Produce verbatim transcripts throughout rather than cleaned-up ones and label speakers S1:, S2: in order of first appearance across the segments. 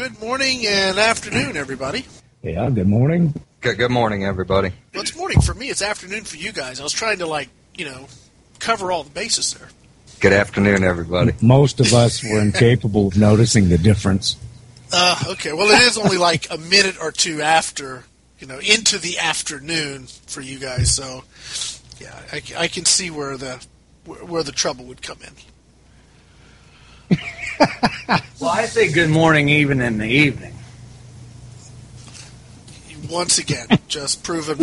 S1: good morning and afternoon, everybody.
S2: Yeah, good morning.
S3: Good, good morning, everybody.
S1: Well, it's morning for me. It's afternoon for you guys. I was trying to, like, you know, cover all the bases there.
S3: Good afternoon, everybody.
S2: Most of us were incapable of noticing the difference.
S1: Uh, okay, well, it is only like a minute or two after, you know, into the afternoon for you guys. So, yeah, I, I can see where the where the trouble would come in.
S4: Well, I say good morning even in the evening.
S1: Once again, just proven.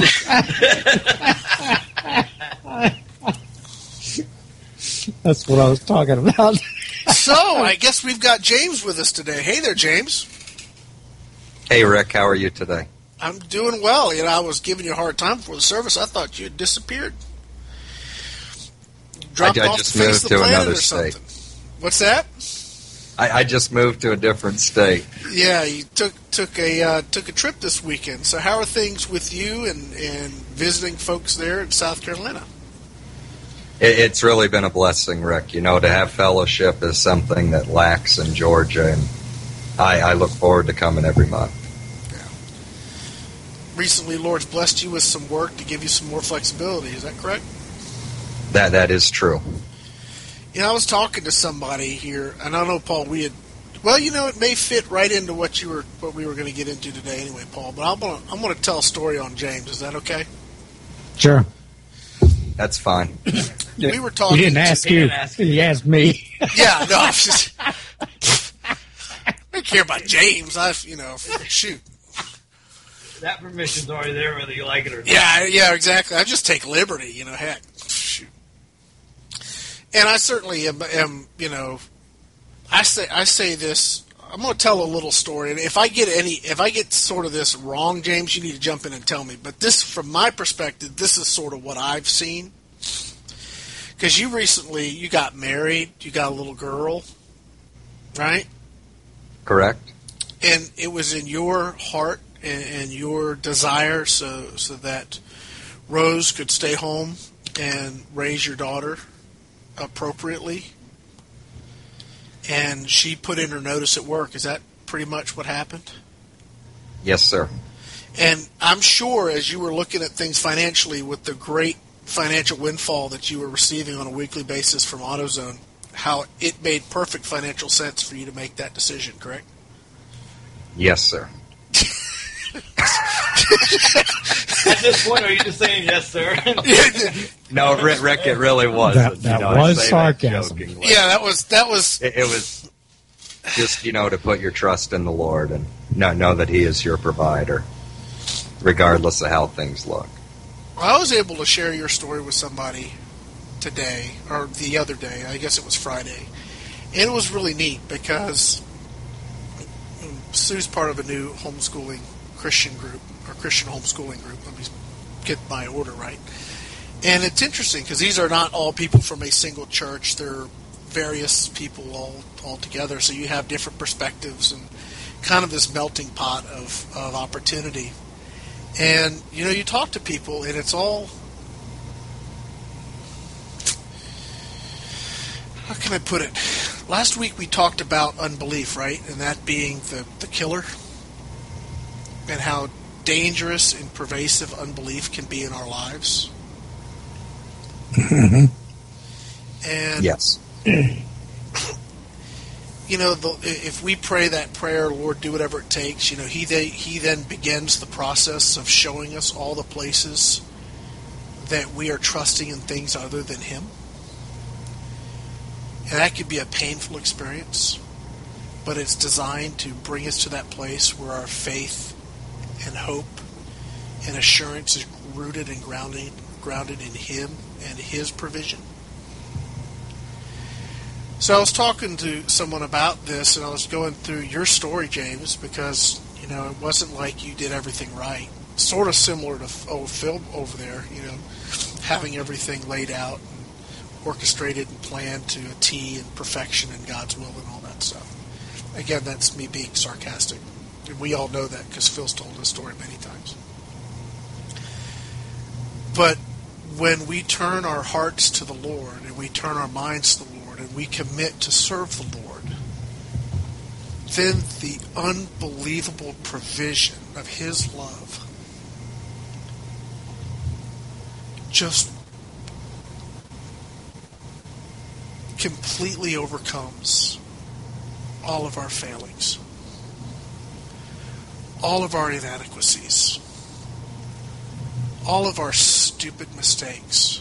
S2: That's what I was talking about.
S1: So, I guess we've got James with us today. Hey there, James.
S3: Hey, Rick. How are you today?
S1: I'm doing well. You know, I was giving you a hard time before the service. I thought you had disappeared. Dropped
S3: I, I
S1: off
S3: just
S1: the face
S3: moved
S1: of the
S3: to
S1: planet
S3: another
S1: or
S3: state.
S1: something. What's that?
S3: I, I just moved to a different state.
S1: Yeah, you took took a uh, took a trip this weekend. So how are things with you and, and visiting folks there in South Carolina?
S3: It, it's really been a blessing, Rick. You know, to have fellowship is something that lacks in Georgia, and I, I look forward to coming every month.
S1: Yeah. Recently, Lord's blessed you with some work to give you some more flexibility. Is that correct?
S3: That that is true.
S1: You know, I was talking to somebody here, and I don't know, Paul, we had, well, you know, it may fit right into what you were, what we were going to get into today anyway, Paul, but I'm going to, I'm going to tell a story on James. Is that okay?
S2: Sure.
S3: That's fine.
S1: We were talking.
S2: He didn't ask
S4: He
S2: you.
S4: didn't ask
S2: He asked me.
S1: Yeah, no, I was just, I don't care about James. I, you know, shoot.
S4: That permission's already there whether you like it or not.
S1: Yeah, yeah, exactly. I just take liberty, you know, heck. Shoot. And I certainly am, am, you know, I say I say this. I'm going to tell a little story, and if I get any, if I get sort of this wrong, James, you need to jump in and tell me. But this, from my perspective, this is sort of what I've seen. Because you recently, you got married, you got a little girl, right?
S3: Correct.
S1: And it was in your heart and, and your desire, so so that Rose could stay home and raise your daughter appropriately, and she put in her notice at work. Is that pretty much what happened?
S3: Yes, sir.
S1: And I'm sure as you were looking at things financially with the great financial windfall that you were receiving on a weekly basis from AutoZone, how it made perfect financial sense for you to make that decision, correct?
S3: Yes, sir.
S4: At this point, are you just saying yes, sir?
S3: No, Rick, Rick it really wasn't.
S2: That- that
S3: you know, I
S2: was
S3: say
S2: sarcasm.
S3: That jokingly.
S1: Yeah, that was that was
S3: It, it was just, you know, to put your trust in the Lord and know, know that He is your provider, regardless of how things look.
S1: I was able to share your story with somebody today, or the other day, I guess it was Friday, and it was really neat because Sue's part of a new homeschooling Christian group, or Christian homeschooling group. Let me get my order right. And it's interesting because these are not all people from a single church. They're various people all, all together, so you have different perspectives and kind of this melting pot of, of opportunity. And, you know, you talk to people, and it's all, how can I put it? Last week we talked about unbelief, right? And that being the, the killer, and how dangerous and pervasive unbelief can be in our lives.
S2: Mm-hmm.
S1: And,
S3: Yes.
S1: you know, the, if we pray that prayer, Lord, do whatever it takes, you know, he, they, he then begins the process of showing us all the places that we are trusting in things other than Him. And that could be a painful experience, but it's designed to bring us to that place where our faith and hope and assurance is rooted and grounded, grounded in Him and His provision. So I was talking to someone about this, and I was going through your story, James, because, you know, it wasn't like you did everything right. Sort of similar to old Phil over there, you know, having everything laid out and orchestrated and planned to a T and perfection and God's will and all that stuff. Again, that's me being sarcastic. And we all know that because Phil's told this story many times. But when we turn our hearts to the Lord and we turn our minds to the Lord and we commit to serve the Lord, then the unbelievable provision of His love just completely overcomes all of our failings, all of our inadequacies, all of our stupid mistakes.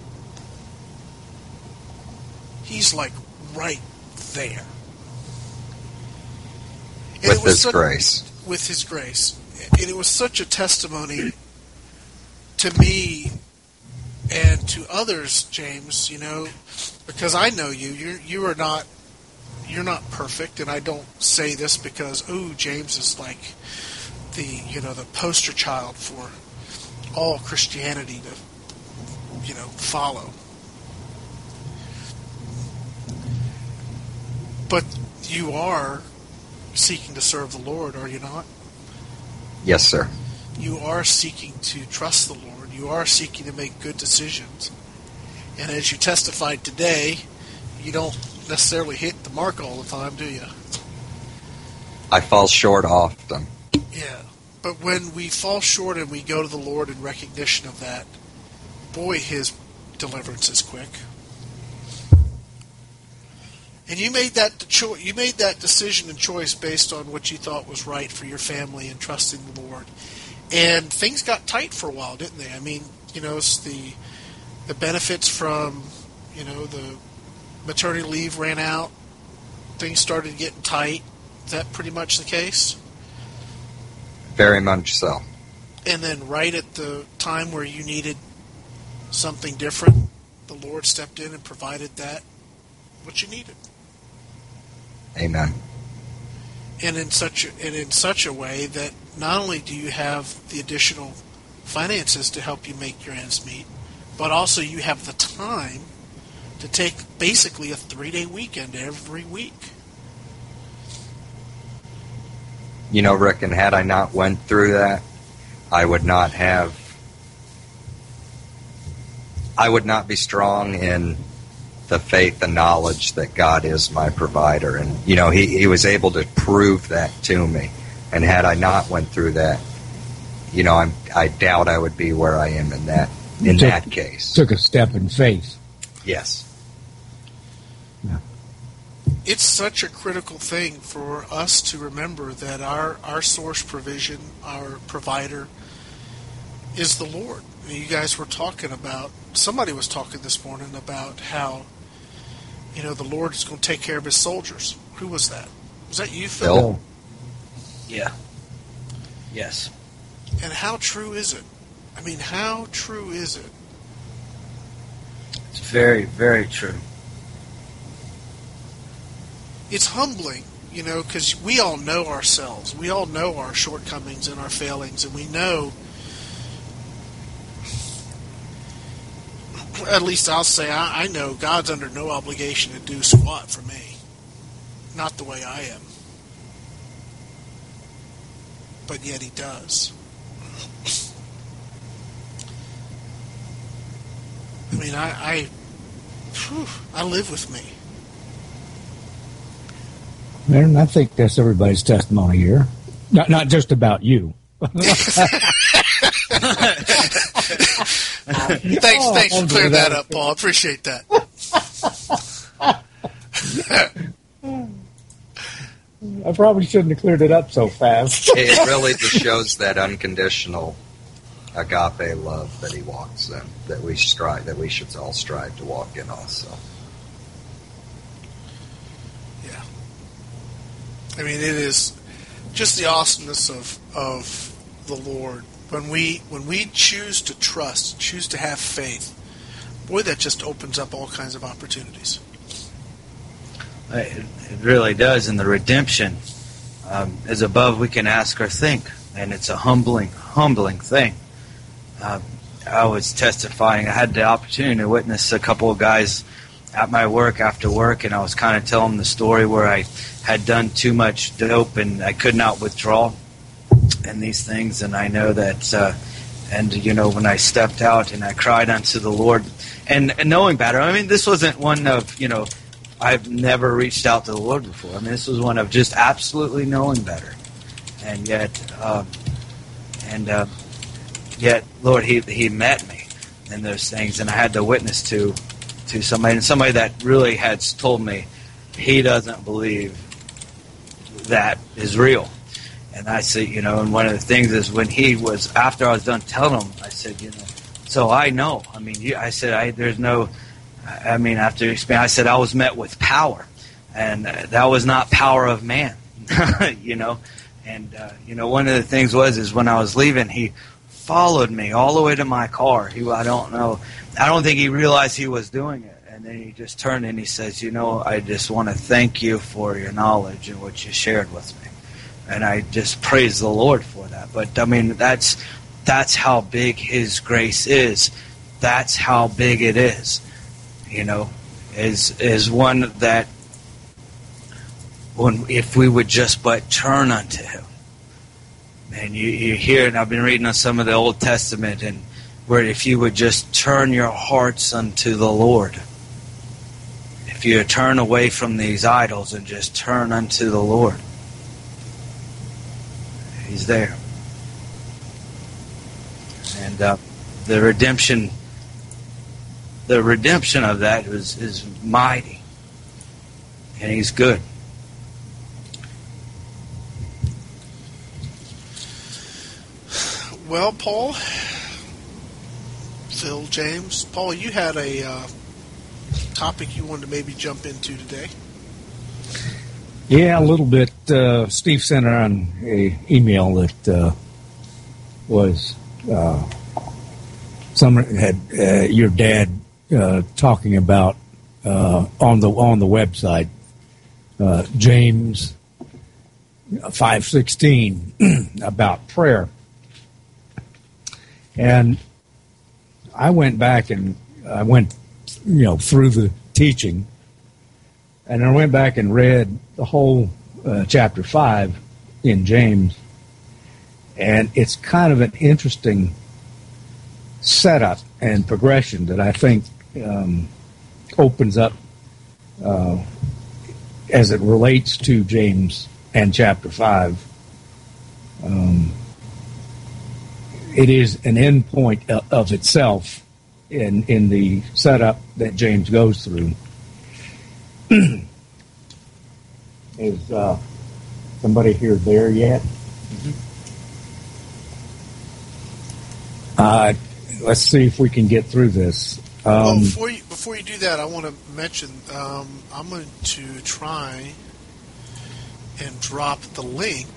S1: He's like right there. And
S3: with
S1: it was
S3: His
S1: such,
S3: grace.
S1: With His grace. And it was such a testimony to me and to others, James, you know, because I know you. You you are not you're not perfect, and I don't say this because, ooh, James is like the you know the poster child for all Christianity to you know follow. But you are seeking to serve the Lord, are you not?
S3: Yes, sir.
S1: You are seeking to trust the Lord. You are seeking to make good decisions. And as you testified today, you don't necessarily hit the mark all the time, do you?
S3: I fall short often.
S1: Yeah. But when we fall short and we go to the Lord in recognition of that, boy, His deliverance is quick. And you made that cho- you made that decision and choice based on what you thought was right for your family and trusting the Lord. And things got tight for a while, didn't they? I mean, you know, it's the the benefits from, you know, the maternity leave ran out. Things started getting tight. Is that pretty much the case?
S3: Very much so.
S1: And then right at the time where you needed something different, the Lord stepped in and provided that, what you needed.
S3: Amen.
S1: And in such a, and in such a way that not only do you have the additional finances to help you make your ends meet, but also you have the time to take basically a three-day weekend every week.
S3: You know, Rick, and had I not went through that, I would not have, I would not be strong in the faith and knowledge that God is my provider. And, you know, he, he was able to prove that to me. And had I not went through that, you know, I'm, I doubt I would be where I am in that in
S2: took,
S3: that case.
S2: Took a step in faith.
S3: Yes.
S2: Yeah.
S1: It's such a critical thing for us to remember that our, our source provision, our provider, is the Lord. You guys were talking about, somebody was talking this morning about how, you know, the Lord is going to take care of His soldiers. Who was that? Was that you, Phil?
S3: Phil.
S4: Yeah. Yes.
S1: And how true is it? I mean, how true is it?
S4: It's very, very true.
S1: It's humbling, you know, because we all know ourselves. We all know our shortcomings and our failings, and we know, at least I'll say, I, I know God's under no obligation to do squat for me. Not the way I am. But yet He does. I mean, I, I, whew, I live with me.
S2: And I think that's everybody's testimony here. Not not just about you.
S1: thanks, thanks for clearing that up, Paul. I appreciate that.
S2: I probably shouldn't have cleared it up so fast.
S3: It really just shows that unconditional agape love that He walks in, that we strive, that we should all strive to walk in also.
S1: Yeah. I mean, it is just the awesomeness of of the Lord. When we when we choose to trust, choose to have faith, boy, that just opens up all kinds of opportunities.
S4: It, it really does. And the redemption um, is above we can ask or think. And it's a humbling, humbling thing. Uh, I was testifying. I had the opportunity to witness a couple of guys at my work after work, and I was kind of telling the story where I had done too much dope and I could not withdraw and these things. And I know that, uh, and, you know, when I stepped out and I cried unto the Lord, and, and knowing better, I mean, this wasn't one of, you know, I've never reached out to the Lord before. I mean, this was one of just absolutely knowing better, and yet, um, and uh, yet, Lord, He He met me in those things, and I had to witness to to somebody, and somebody that really had told me he doesn't believe that is real. And I said, you know, and one of the things is when he was, after I was done telling him, I said, you know, so I know. I mean, you, I said, I there's no, I mean, after experience, I said I was met with power, and uh, that was not power of man, you know. And, uh, you know, one of the things was, is when I was leaving, he followed me all the way to my car. He, I don't know, I don't think he realized he was doing it. And then he just turned and he says, you know, I just want to thank you for your knowledge and what you shared with me. And I just praise the Lord for that. But, I mean, that's that's how big His grace is. That's how big it is, you know, is is one that when if we would just but turn unto Him. And you, you hear, and I've been reading on some of the Old Testament, and where if you would just turn your hearts unto the Lord, if you turn away from these idols and just turn unto the Lord, He's there. And uh, the redemption, the redemption of that is, is mighty. And He's good.
S1: Well, Paul, Phil, James, Paul, you had a uh, topic you wanted to maybe jump into today.
S2: Yeah, a little bit. Uh, Steve sent around an email that uh, was uh, some had uh, your dad uh, talking about uh, on the on the website uh, James five sixteen about prayer, and I went back and I went you know through the teaching. And I went back and read the whole uh, chapter five in James, and it's kind of an interesting setup and progression that I think um, opens up uh, as it relates to James and chapter five. Um, it is an end point of itself in in the setup that James goes through. Is uh, somebody here there yet? Mm-hmm. Uh, let's see if we can get through this. Um,
S1: well, before you before you do that, I want to mention um, I'm going to try and drop the link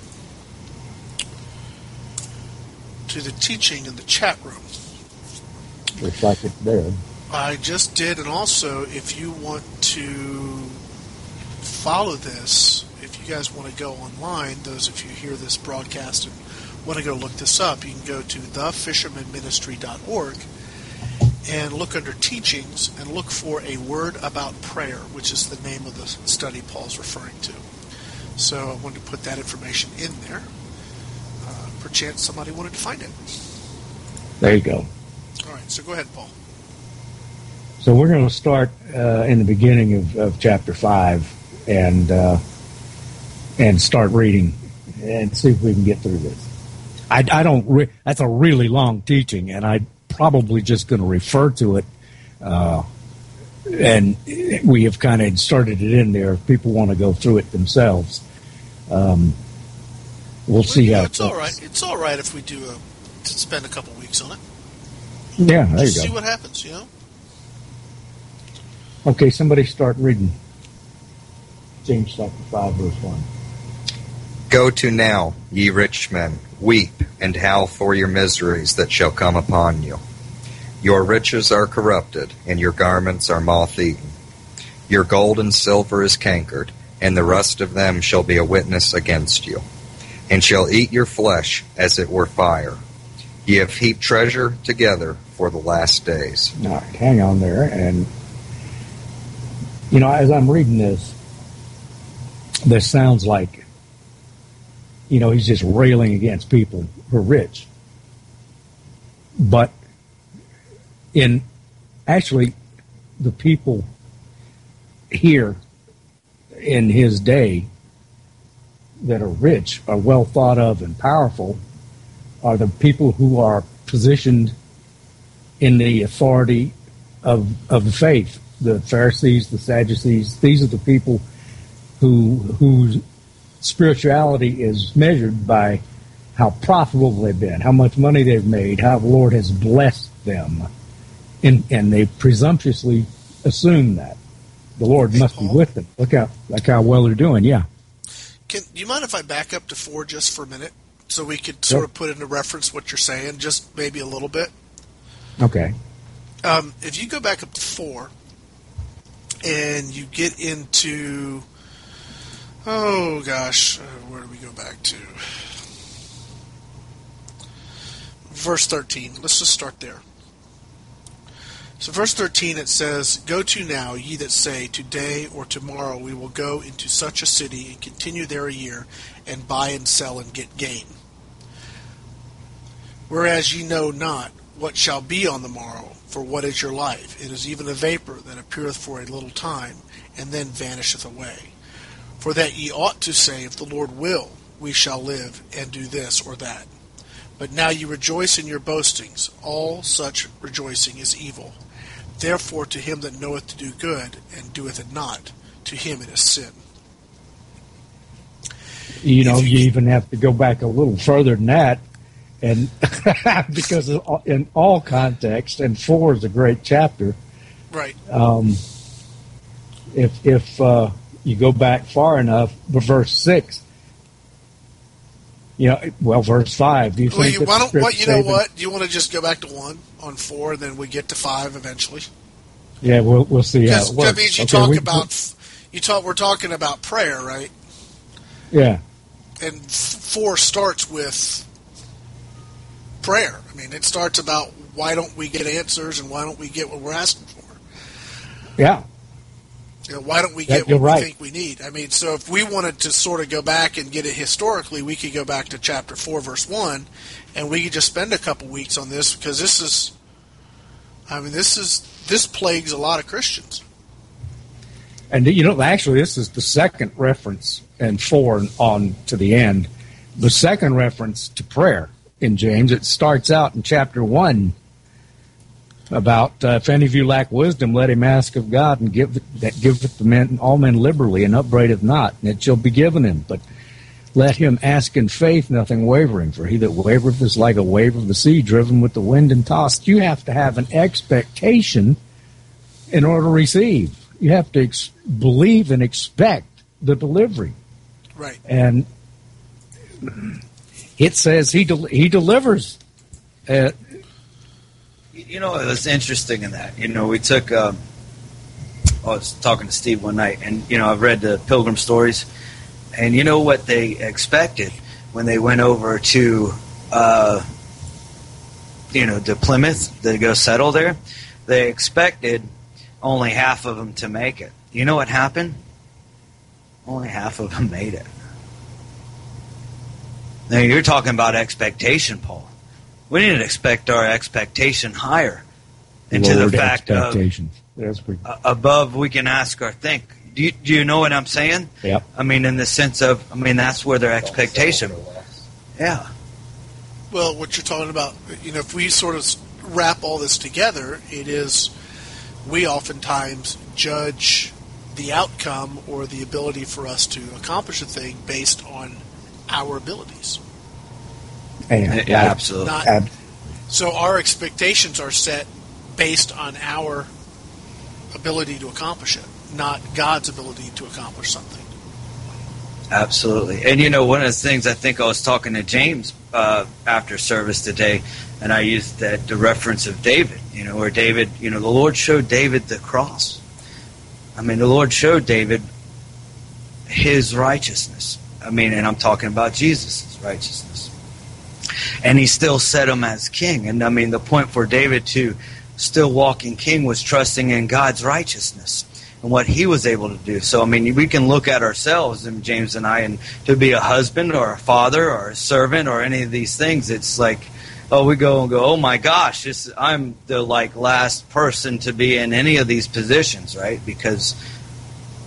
S1: to the teaching in the chat room.
S2: Looks like it's there.
S1: I just did, and also, if you want to follow this, if you guys want to go online, those of you hear this broadcast and want to go look this up, you can go to the fisherman ministry dot org and look under teachings and look for a word about prayer, which is the name of the study Paul's referring to. So I wanted to put that information in there. Uh, perchance somebody wanted to find it.
S2: There you go.
S1: All right, so go ahead, Paul.
S2: So we're going to start uh, in the beginning of, of chapter five and uh, and start reading and see if we can get through this. I, I don't. Re- that's a really long teaching, and I'm probably just going to refer to it. Uh, and we have kind of started it in there. If people want to go through it themselves, um, we'll, well see how.
S1: It's all right. It's all right if we do a, to spend a couple weeks on it.
S2: Yeah, there
S1: just
S2: you go.
S1: See what happens. You know.
S2: Okay, somebody start reading James chapter five, verse one.
S3: Go to now, ye rich men, weep and howl for your miseries that shall come upon you. Your riches are corrupted, and your garments are moth-eaten. Your gold and silver is cankered, and the rust of them shall be a witness against you, and shall eat your flesh as it were fire. Ye have heaped treasure together for the last days.
S2: All right, hang on there, and you know, as I'm reading this, this sounds like, you know, he's just railing against people who are rich. But in actually, the people here in his day that are rich, are well thought of and powerful, are the people who are positioned in the authority of of the faith. The Pharisees, the Sadducees, these are the people who whose spirituality is measured by how profitable they've been, how much money they've made, how the Lord has blessed them. And, and they presumptuously assume that the Lord
S1: Hey,
S2: must
S1: Paul?
S2: be with them. Look how, look how well they're doing, yeah.
S1: Can, do you mind if I back up to four just for a minute so we could sort
S2: Sure.
S1: of put into reference what you're saying, just maybe a little bit?
S2: Okay.
S1: Um, if you go back up to four and you get into, oh gosh, uh, where do we go back to? Verse thirteen. Let's just start there. So verse thirteen, it says, "Go to now, ye that say, Today or tomorrow we will go into such a city and continue there a year, and buy and sell and get gain. Whereas ye know not what shall be on the morrow, for what is your life? It is even a vapor that appeareth for a little time, and then vanisheth away. For that ye ought to say, If the Lord will, we shall live, and do this or that. But now ye rejoice in your boastings. All such rejoicing is evil. Therefore to him that knoweth to do good, and doeth it not, to him it is sin."
S2: You know,
S1: If you
S2: you
S1: get-
S2: even have to go back a little further than that, and because of, in all contexts, and four is a great chapter.
S1: Right.
S2: Um, if if uh, you go back far enough, but verse six, you know, well, verse five. Do you
S1: Well,
S2: think
S1: you,
S2: that
S1: why
S2: the
S1: don't, what,
S2: scriptures
S1: you know
S2: say that-
S1: what? Do you want to just go back to one on four, and then we get to five eventually?
S2: Yeah, we'll we'll see how
S1: Because
S2: it works.
S1: that means you
S2: Okay,
S1: talk
S2: we-
S1: about, you talk. We're talking about prayer, right?
S2: yeah.
S1: And f- four starts with prayer. I mean, it starts about why don't we get answers and why don't we get what we're asking for?
S2: Yeah,
S1: You know, why don't we
S2: That-
S1: get
S2: you're
S1: what we
S2: right.
S1: think we need? I mean, so if we wanted to sort of go back and get it historically, we could go back to chapter four, verse one, and we could just spend a couple weeks on this because this is, I mean, this is this plagues a lot of Christians.
S2: and you know, actually, this is the second reference and four on to the end. The second reference to prayer in James. It starts out in chapter one about uh, if any of you lack wisdom, let him ask of God, and give it, that giveth the men all men liberally, and upbraideth not, and it shall be given him. But let him ask in faith, nothing wavering. For he that wavereth is like a wave of the sea, driven with the wind and tossed. You have to have an expectation in order to receive. You have to ex- believe and expect the delivery.
S1: Right.
S2: And it says he del- he delivers. Uh,
S4: You know, it was interesting in that. You know, we took. Um, I was talking to Steve one night, and you know, I've read the Pilgrim stories, and you know what they expected when they went over to, uh, you know, to Plymouth to go settle there. They expected only half of them to make it. You know what happened? Only half of them made it. Now you're talking about expectation, Paul. We need to expect our expectation higher into the
S2: lowered
S4: fact of
S2: expectations. That's pretty.
S4: uh, above we can ask or think. Do you, do you know what I'm saying?
S2: Yep.
S4: I mean, in the sense of, I mean, that's where their expectation. Yeah.
S1: Well, what you're talking about, you know, if we sort of wrap all this together, it is we oftentimes judge the outcome or the ability for us to accomplish a thing based on our abilities.
S2: And,
S4: Yeah, absolutely.
S1: Not,
S2: ab-
S1: so our expectations are set based on our ability to accomplish it, not God's ability to accomplish something.
S4: Absolutely. And, you know, one of the things I think I was talking to James uh, after service today, and I used that the reference of David, you know, where David, you know, the Lord showed David the cross. I mean, the Lord showed David his righteousness. I mean, and I'm talking about Jesus' righteousness. And he still set him as king. And, I mean, the point for David to still walking king was trusting in God's righteousness and what he was able to do. So, I mean, we can look at ourselves, and James and I, and to be a husband or a father or a servant or any of these things, it's like, oh, we go and go, oh my gosh, this, I'm the like last person to be in any of these positions, right? Because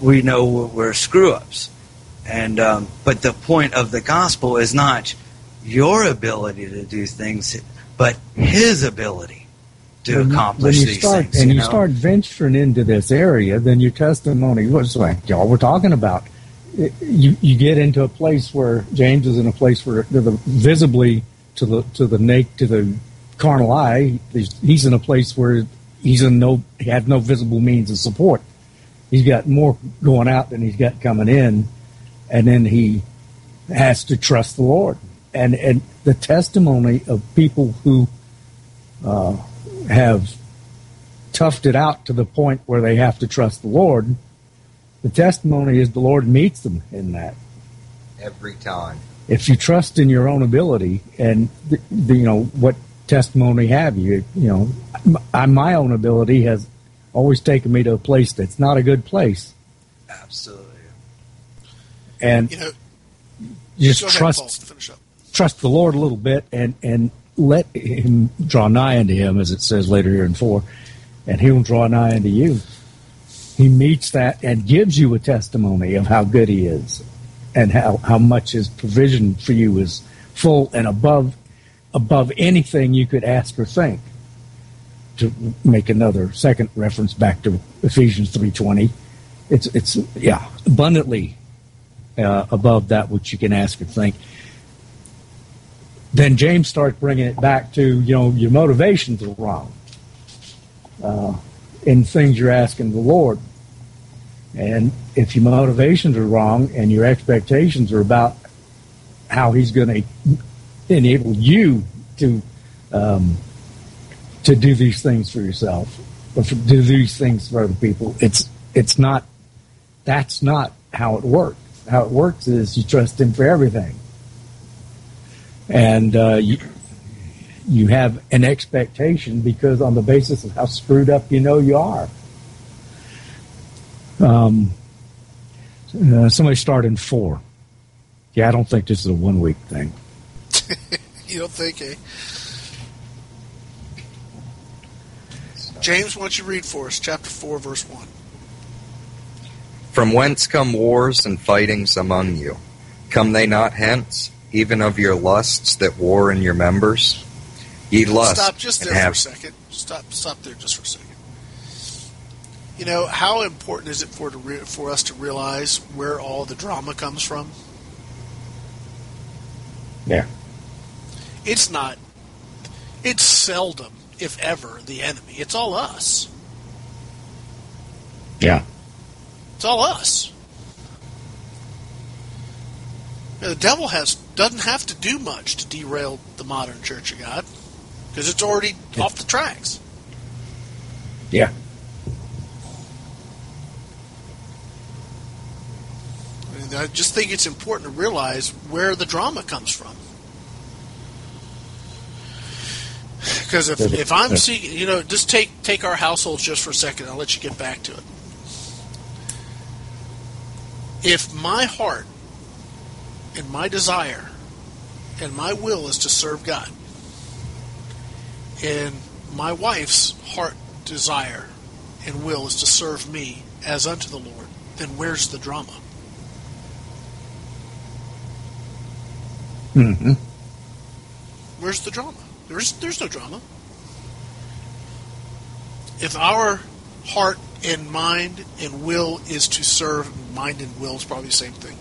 S4: we know we're screw-ups. And um, but the point of the gospel is not your ability to do things, but His ability to
S2: when,
S4: accomplish
S2: when you
S4: these
S2: start,
S4: things.
S2: And
S4: you
S2: you
S4: know?
S2: start venturing into this area, then your testimony, what's like y'all were talking about, it, you you get into a place where James is in a place where the, the, visibly to the to the naked to the carnal eye, he's, he's in a place where he's in no he has no visible means of support. He's got more going out than he's got coming in. And then he has to trust the Lord. And and the testimony of people who uh, have toughed it out to the point where they have to trust the Lord, the testimony is the Lord meets them in that.
S3: Every time.
S2: If you trust in your own ability, and the, the, you know, what testimony have you? You know, my, my own ability has always taken me to a place that's not a good place.
S4: Absolutely.
S2: And
S1: you know,
S2: you just
S1: go ahead,
S2: trust
S1: Paul, finish up.
S2: trust the Lord a little bit, and, and let Him draw nigh unto Him, as it says later here in four, and He will draw nigh unto you. He meets that and gives you a testimony of how good He is, and how, how much His provision for you is full and above above anything you could ask or think. To make another second reference back to Ephesians three twenty, it's it's yeah abundantly. Uh, above that which you can ask or think. Then James starts bringing it back to, you know, your motivations are wrong uh, in things you're asking the Lord. And if your motivations are wrong and your expectations are about how He's going to enable you to um, to do these things for yourself, or to do these things for other people, it's it's not. That's not how it works. How it works is you trust Him for everything, and uh, you you have an expectation because on the basis of how screwed up you know you are. Um, uh, somebody start in four. Yeah, I don't think this is a one week thing.
S1: You don't think, eh? James, why don't you read for us, chapter four, verse one.
S3: From whence come wars and fightings among you? Come they not hence, even of your lusts that war in your members? Ye lust.
S1: Stop just there
S3: have...
S1: for a second. Stop, stop there just for a second. You know, how important is it for to re- for us to realize where all the drama comes from?
S2: Yeah.
S1: It's not. It's seldom, if ever, the enemy. It's all us.
S2: Yeah.
S1: It's all us. The devil has doesn't have to do much to derail the modern Church of God because it's already
S2: yeah.
S1: off the tracks.
S2: Yeah.
S1: I mean, I just think it's important to realize where the drama comes from. Because if, if I'm seeking, you know, just take take our households just for a second. I'll let you get back to it. If my heart and my desire and my will is to serve God, and my wife's heart, desire, and will is to serve me as unto the Lord, then where's the drama?
S2: Mm-hmm.
S1: Where's the drama? There's there's no drama. If our heart and mind and will is to serve, mind and will is probably the same thing.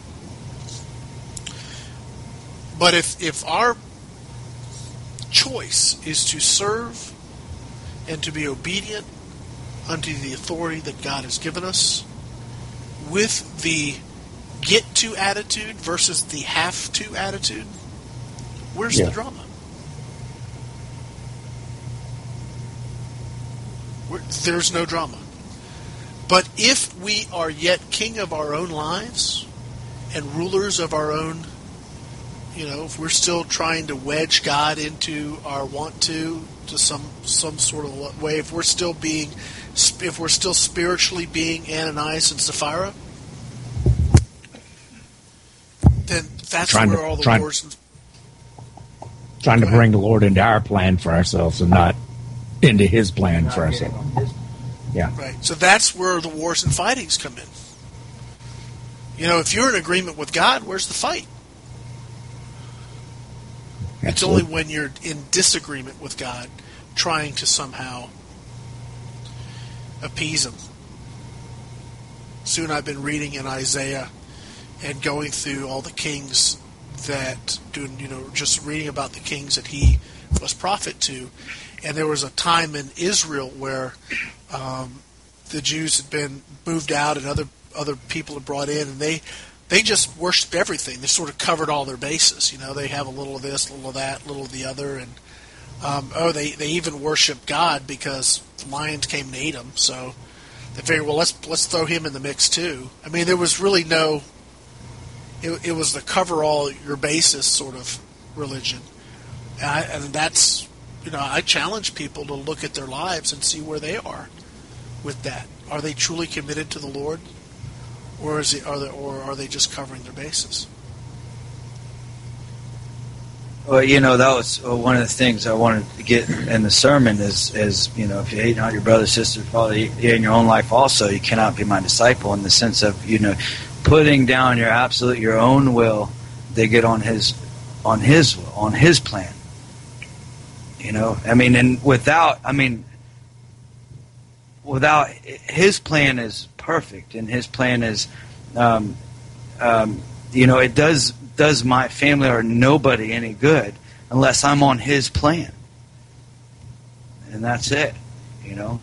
S1: But if if our choice is to serve and to be obedient unto the authority that God has given us, with the get to attitude versus the have to attitude, where's
S2: yeah.
S1: the drama? Where, there's no drama. But if we are yet king of our own lives and rulers of our own, you know, if we're still trying to wedge God into our want to, to some some sort of way, if we're still being, if we're still spiritually being Ananias and Sapphira, then that's
S2: trying
S1: where
S2: to,
S1: all the
S2: trying,
S1: wars. And,
S2: trying to bring the Lord into our plan for ourselves and not into His plan for ourselves. Yeah.
S1: Right. So that's where the wars and fightings come in. You know, if you're in agreement with God, where's the fight?
S2: Absolutely.
S1: It's only when you're in disagreement with God, trying to somehow appease Him. Soon I've been reading in Isaiah and going through all the kings that, doing, you know, just reading about the kings that he was prophet to. And there was a time in Israel where um, the Jews had been moved out and other other people had brought in, and they they just worshipped everything. They sort of covered all their bases. You know, they have a little of this, a little of that, a little of the other, and um, oh, they they even worshiped God because the lions came and ate them. So they figured, well, let's let's throw him in the mix too. I mean, there was really no. It, it was the cover all your basis sort of religion, and, I, and that's, you know, I challenge people to look at their lives and see where they are with that. Are they truly committed to the Lord, or is it, are they, or are they just covering their bases?
S4: Well, you know, that was one of the things I wanted to get in the sermon is, is you know, if you hate not your brother, sister, father, you hate in your own life also, you cannot be my disciple, in the sense of, you know, putting down your absolute, your own will to get on his, on his will, on his plan. You know, I mean, and without, I mean, without, his plan is perfect, and his plan is, um, um, you know, it does does my family or nobody any good unless I'm on his plan, and that's it. You know.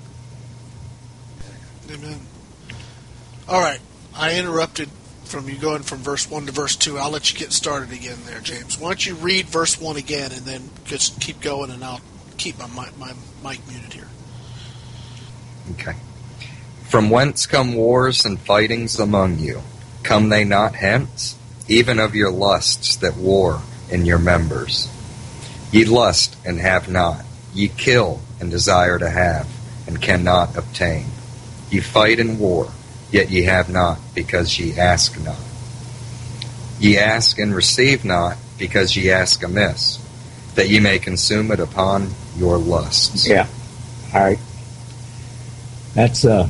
S1: Amen. All right. I interrupted from you going from verse one to verse two. I'll let you get started again there, James. Why don't you read verse one again and then just keep going, and I'll keep my, my, my mic muted here.
S3: Okay. From whence come wars and fightings among you? Come they not hence? Even of your lusts that war in your members. Ye lust and have not. Ye kill and desire to have, and cannot obtain. Ye fight and war, yet ye have not, because ye ask not. Ye ask and receive not, because ye ask amiss, that ye may consume it upon your lusts.
S2: Yeah. All right. That's uh,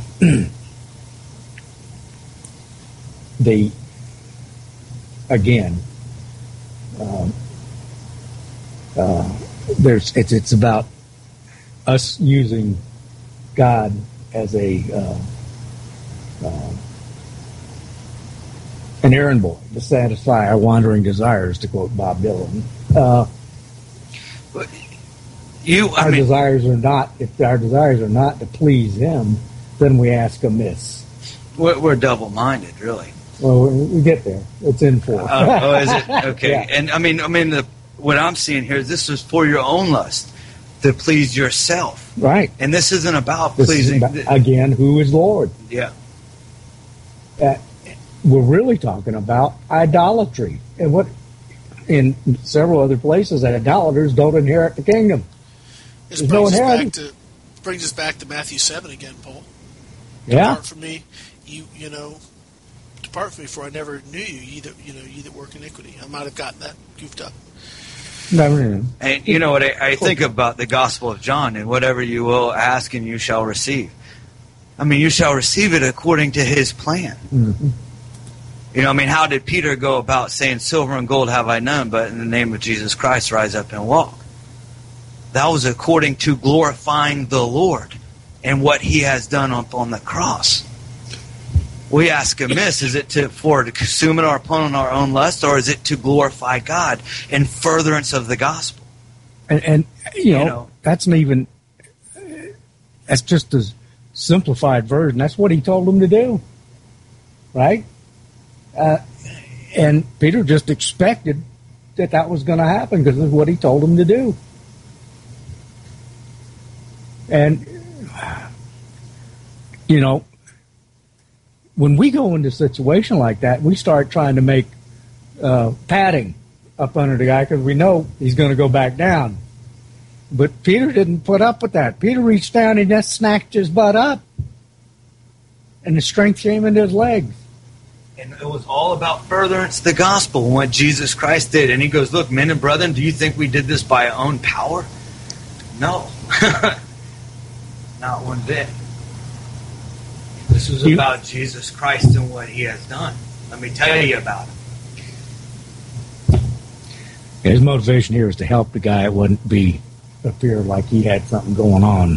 S2: the, again, um, uh, there's it's it's about us using God as a uh, uh, an errand boy to satisfy our wandering desires, to quote Bob Dylan. Uh,
S4: You, I
S2: our
S4: mean,
S2: desires are not, if our desires are not to please Him, then we ask amiss.
S4: we're, we're double-minded, really.
S2: Well, we, we get there. It's in four.
S4: Oh, oh, is it? Okay.
S2: Yeah.
S4: And I mean, I mean, the, what I'm seeing here is this is for your own lust, to please yourself.
S2: Right.
S4: And this isn't about
S2: This
S4: pleasing.
S2: is about, again, who is Lord?
S4: Yeah.
S2: Uh, we're really talking about idolatry. And what, in several other places, idolaters don't inherit the kingdom.
S1: This
S2: There's
S1: brings
S2: no
S1: us back
S2: inheritance.
S1: to brings us back to Matthew seven again, Paul.
S2: Yeah.
S1: Depart from me, you you know. Depart from me, for I never knew you. Ye that you know, ye that work iniquity. I might have gotten that goofed up.
S2: Never knew.
S4: And you know what I, I think about the Gospel of John, and whatever you will ask, and you shall receive. I mean, you shall receive it according to His plan.
S2: Mm-hmm.
S4: You know, I mean, how did Peter go about saying, "Silver and gold have I none, but in the name of Jesus Christ, rise up and walk"? That was according to glorifying the Lord and what He has done up on the cross. We ask amiss, is it to for to consume it or upon our own lust, or is it to glorify God in furtherance of the gospel?
S2: And, and you, know,
S4: You know.
S2: that's an even, that's just a simplified version. That's what He told them to do. Right? Uh, and Peter just expected that that was going to happen because of what He told them to do. And, you know, when we go into a situation like that, we start trying to make uh, padding up under the guy because we know he's going to go back down. But Peter didn't put up with that. Peter reached down and just snatched his butt up. And the strength came into his legs.
S4: And it was all about furtherance of the gospel and what Jesus Christ did. And He goes, look, men and brethren, do you think we did this by our own power? No. Not one bit. This was
S2: You-
S4: about Jesus Christ and what He has done. Let me tell you about him.
S2: His motivation here is to help the guy. It wouldn't be appear like he had something going on.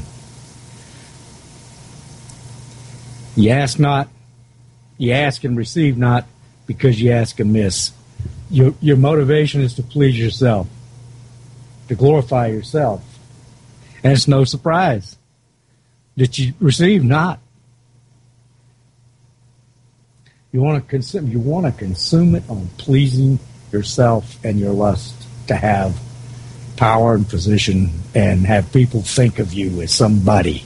S2: You ask not, you ask and receive not because you ask amiss. Your, your motivation is to please yourself, to glorify yourself. And it's no surprise that you receive not. You want to consume, you want to consume it on pleasing yourself and your lust to have power and position and have people think of you as somebody.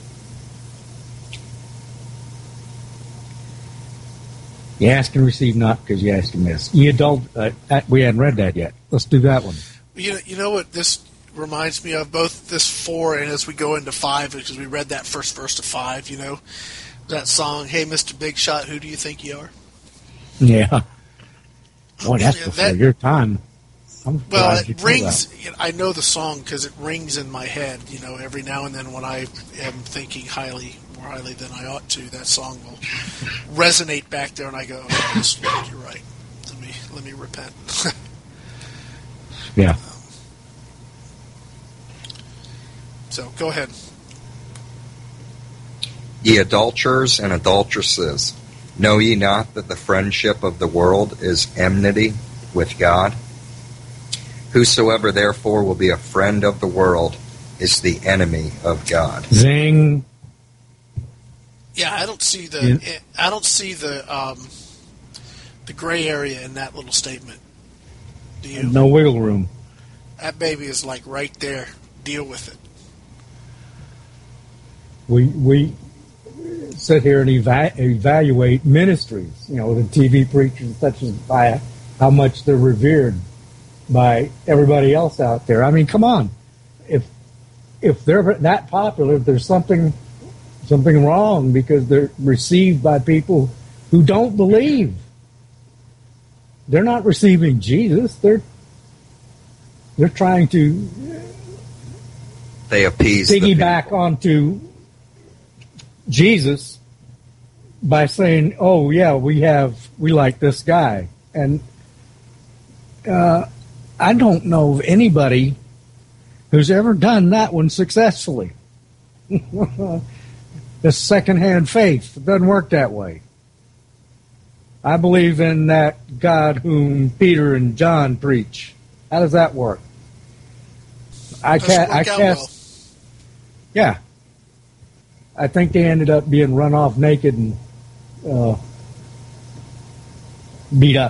S2: You ask and receive not because you ask and miss. You adult, uh, we hadn't read that yet. Let's do that one.
S1: You know, you know what this reminds me of? Both this four and as we go into five, because we read that first verse of five, you know, that song, "Hey, Mister Big Shot, who do you think you are?"
S2: Yeah. Boy, that's
S1: Yeah,
S2: before
S1: that-
S2: your time. I'm
S1: Well,
S2: surprised you
S1: it
S2: know
S1: rings.
S2: that.
S1: You know, I know the song because it rings in my head. You know, every now and then when I am thinking highly, more highly than I ought to, that song will resonate back there, and I go, "Oh, yes, Lord, you're right. Let me let me repent."
S2: Yeah.
S1: So go ahead.
S3: Ye adulterers and adulteresses, know ye not that the friendship of the world is enmity with God? Whosoever therefore will be a friend of the world is the enemy of God.
S2: Zing.
S1: Yeah, I don't see the
S2: Yeah.
S1: I don't see the um, the gray area in that little statement. Do you?
S2: No wiggle room.
S1: That baby is like right there. Deal with it.
S2: We we sit here and eva- evaluate ministries, you know, the T V preachers such as by how much they're revered by everybody else out there. I mean, come on. If if they're that popular, if there's something something wrong because they're received by people who don't believe. They're not receiving Jesus. They're they're trying to
S3: They appease the
S2: piggyback
S3: people.
S2: onto Jesus by saying, "Oh yeah, we have we like this guy," and uh, I don't know of anybody who's ever done that one successfully. The secondhand faith, it doesn't work that way. I believe in that God whom Peter and John preach. How does that work? I
S1: Doesn't
S2: can't.
S1: work
S2: I
S1: out
S2: cast.
S1: well.
S2: Yeah. I think they ended up being run off naked and uh, beat up.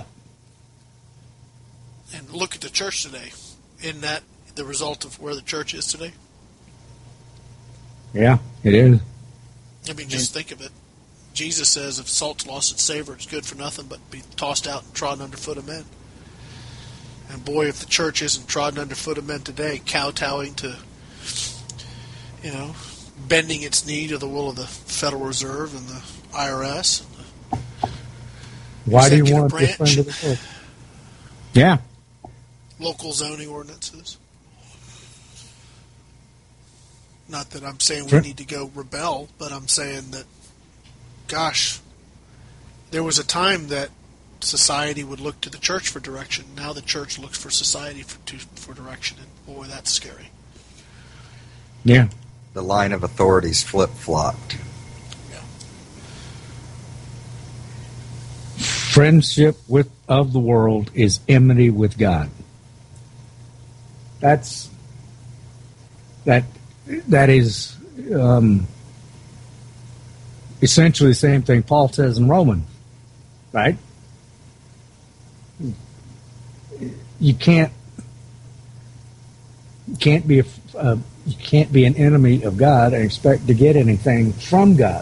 S1: And look at the church today. Isn't that the result of where the church is today?
S2: Yeah, it is.
S1: I mean, just think of it. Jesus says, if salt's lost its savor, it's good for nothing but be tossed out and trodden underfoot of men. And boy, if the church isn't trodden underfoot of men today, kowtowing to, you know, bending its knee to the will of the Federal Reserve and the I R S. And the
S2: Why do you
S1: executive
S2: want to be a
S1: branch.
S2: friend of the church? Yeah.
S1: Local zoning ordinances. Not that I'm saying we
S2: Sure.
S1: need to go rebel, but I'm saying that, gosh, there was a time that society would look to the church for direction. Now the church looks for society for, to, for direction, and boy, that's scary.
S2: Yeah.
S3: The line of authorities flip-flopped.
S1: Yeah.
S2: Friendship with of the world is enmity with God. That's that. That is um, essentially the same thing Paul says in Romans, right? You can't you can't be a, uh, you can't be an enemy of God and expect to get anything from God.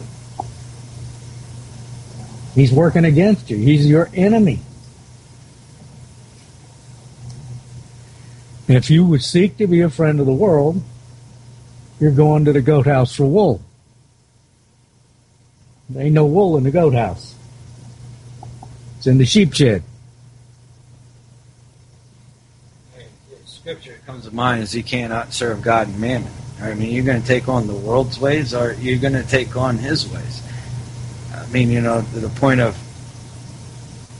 S2: He's working against you. He's your enemy. And if you would seek to be a friend of the world, you're going to the goat house for wool. There ain't no wool in the goat house. It's in the sheep shed.
S4: Scripture that comes to mind is you cannot serve God and mammon. I mean, you're going to take on the world's ways, or you're going to take on His ways. I mean, you know, to the point of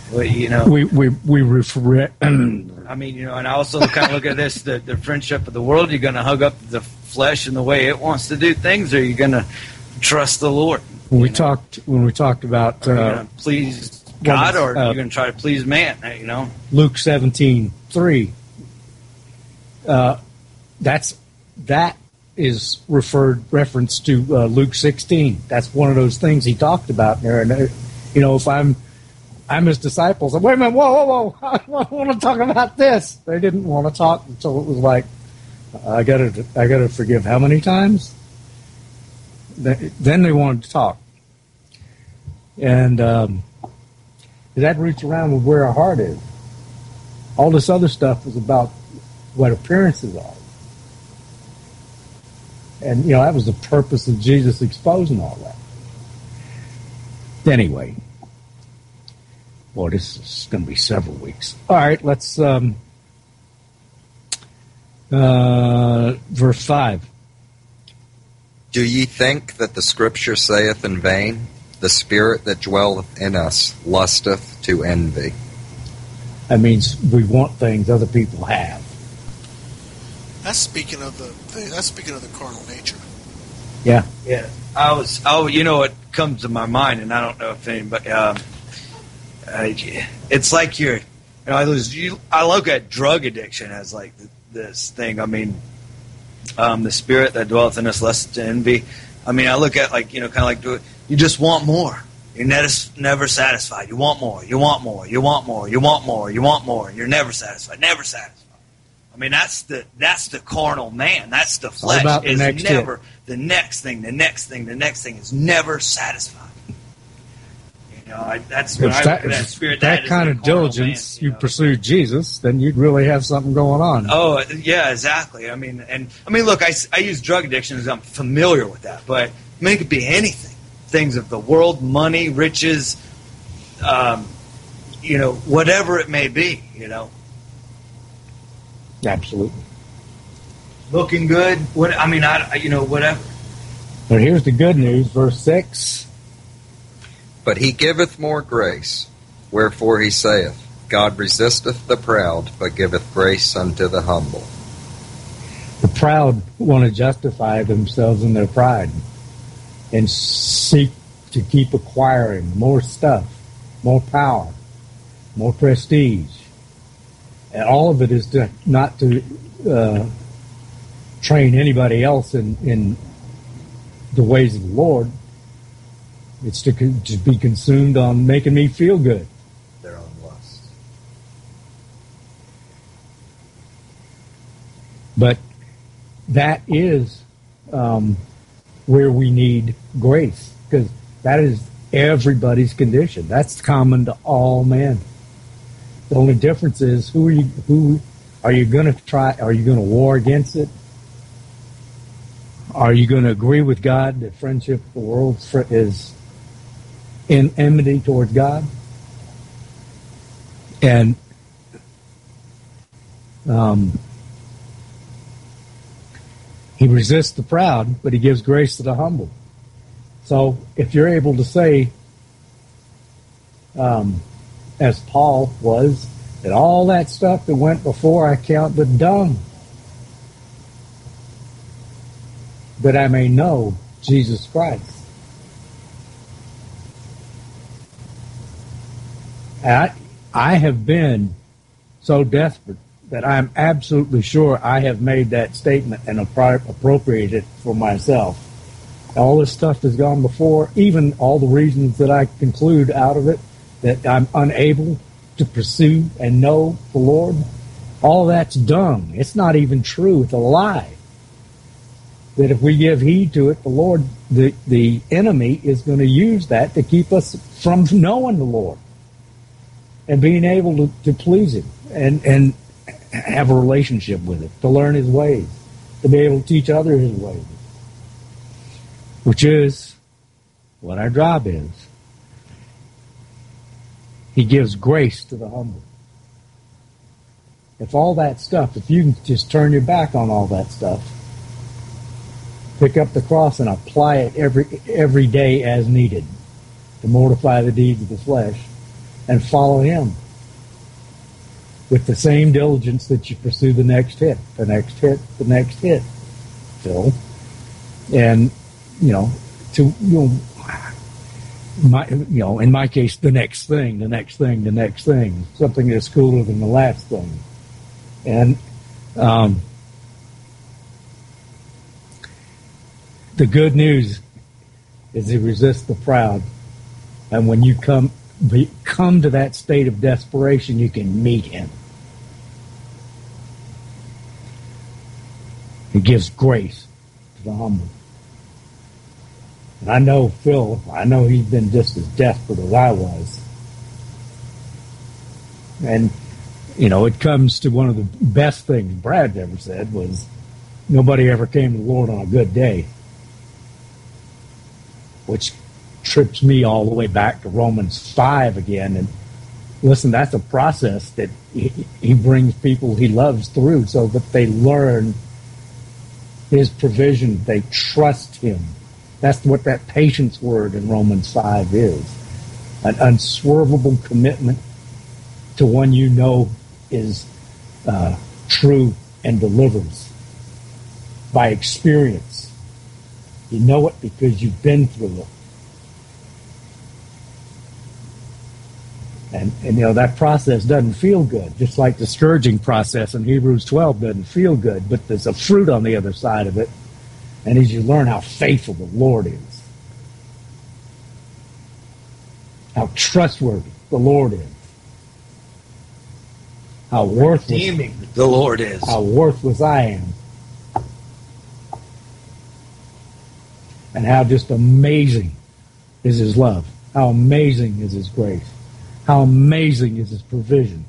S4: Well, you know,
S2: we we we refer.
S4: I mean, you know, and I also kind of look at this: the, the friendship of the world. You're going to hug up the flesh and the way it wants to do things, or you're going to trust the Lord.
S2: When we
S4: know?
S2: talked when we talked about
S4: Are you
S2: uh,
S4: going to please God, or
S2: uh,
S4: are you going to try to please man? You know,
S2: Luke seventeen three. Uh, that's that is referred reference to uh, Luke sixteen. That's one of those things he talked about there. And uh, you know, if I'm I'm his disciples, wait a minute, whoa, whoa, whoa! I want to talk about this. They didn't want to talk until it was like, I got to I got to forgive how many times? Then they wanted to talk, and um, that roots around with where our heart is. All this other stuff is about what appearances are. And, you know, that was the purpose of Jesus exposing all that. Anyway, boy, this is going to be several weeks. All right, let's, um, uh, verse five.
S3: Do ye think that the Scripture saith in vain, the Spirit that dwelleth in us lusteth to envy?
S2: That means we want things other people have.
S1: That's speaking of the. That's speaking of the carnal nature.
S2: Yeah.
S4: yeah. I was. Oh, you know what comes to my mind, and I don't know if anybody. Um, uh, it's like you're. You know, I was. You, I look at drug addiction as like this thing. I mean, um, the spirit that dwelleth in us, lust to envy. I mean, I look at like you know, kind of like you just want more. You're never never satisfied. You want more. You want more. You want more. You want more. You want more. You're never satisfied. Never satisfied. I mean, that's the that's the carnal man. That's the flesh.
S2: All about the
S4: is
S2: next
S4: never
S2: hit.
S4: the next thing. The next thing. The next thing is never satisfied. You know, I, that's when
S2: If
S4: I
S2: that,
S4: look at that
S2: if
S4: spirit.
S2: that
S4: that
S2: kind
S4: is
S2: of
S4: the carnal
S2: diligence
S4: man, you
S2: you
S4: know?
S2: pursued Jesus, then you'd really have something going on.
S4: Oh yeah, exactly. I mean, and I mean, look, I, I use drug addiction because I'm familiar with that, but I mean, it could be anything. Things of the world, money, riches, um, you know, whatever it may be. You know,
S2: Absolutely.
S4: looking good. What I mean, I you know whatever.
S2: But here's the good news, verse six.
S3: But he giveth more grace, wherefore he saith, God resisteth the proud, but giveth grace unto the humble.
S2: The proud want to justify themselves in their pride and seek to keep acquiring more stuff, more power, more prestige. And all of it is to, not to uh, train anybody else in, in the ways of the Lord. It's to, con- to be consumed on making me feel good.
S3: Their own lust.
S2: But that is um, where we need grace, because that is everybody's condition. That's common to all men. The only difference is who are you? Who are you going to try? Are you going to war against it? Are you going to agree with God that friendship with the world is in enmity towards God? And um, he resists the proud, but he gives grace to the humble. So if you're able to say, um, as Paul was, that all that stuff that went before I count but dung, that I may know Jesus Christ. I, I have been so desperate that I'm absolutely sure I have made that statement and appro- appropriated it for myself. All this stuff has gone before, even all the reasons that I conclude out of it, that I'm unable to pursue and know the Lord, all that's dung. It's not even true. It's a lie. That if we give heed to it, the Lord, the, the enemy is going to use that to keep us from knowing the Lord and being able to, to please Him and, and have a relationship with it, to learn His ways, to be able to teach others His ways, which is what our job is. He gives grace to the humble. If all that stuff, if you can just turn your back on all that stuff, pick up the cross and apply it every every day as needed to mortify the deeds of the flesh, and follow him with the same diligence that you pursue the next hit, the next hit, the next hit, Phil. And, you know, to, you know, my, you know, in my case, the next thing, the next thing, the next thing, something that's cooler than the last thing. And um, the good news is he resists the proud. And when you come be, come to that state of desperation, you can meet him. He gives grace to the humble. And I know Phil, I know he's been just as desperate as I was. And, you know, it comes to one of the best things Brad ever said was, nobody ever came to the Lord on a good day. Which trips me all the way back to Romans five again. And listen, that's a process that he, he brings people he loves through so that they learn his provision. They trust him. That's what that patience word in Romans five is. An unswervable commitment to one you know is uh, true and delivers by experience. You know it because you've been through it. And, and, you know, that process doesn't feel good, just like the scourging process in Hebrews twelve doesn't feel good, but there's a fruit on the other side of it. And as you learn how faithful the Lord is, how trustworthy the Lord is, how worthless
S4: Redeeming the Lord is,
S2: how worthless I am, and how just amazing is his love, how amazing is his grace, how amazing is his provision.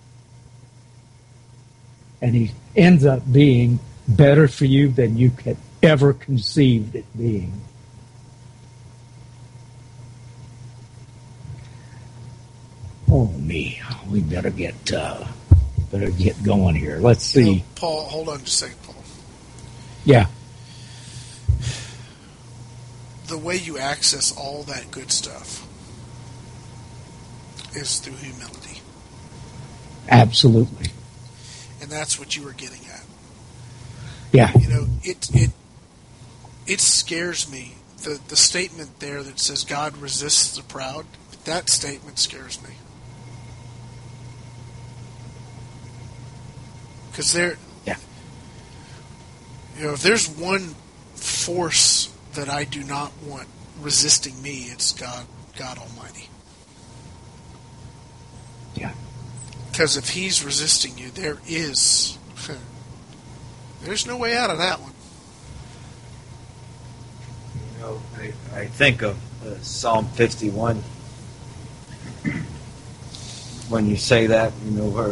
S2: And he ends up being better for you than you could ever conceived it being. Oh me, we better get uh, better get going here. Let's see.
S1: You know, Paul, hold on just a second, Paul.
S2: Yeah.
S1: The way you access all that good stuff is through humility.
S2: Absolutely.
S1: And that's what you were getting at.
S2: Yeah.
S1: You know, it it it scares me. The the statement there that says God resists the proud, that statement scares me. Because there,
S2: yeah.
S1: you know, if there's one force that I do not want resisting me, it's God, God Almighty.
S2: Yeah.
S1: Because if He's resisting you, there is, there's no way out of that one.
S4: You know, I, I think of uh, Psalm fifty-one. When you say that, you know, where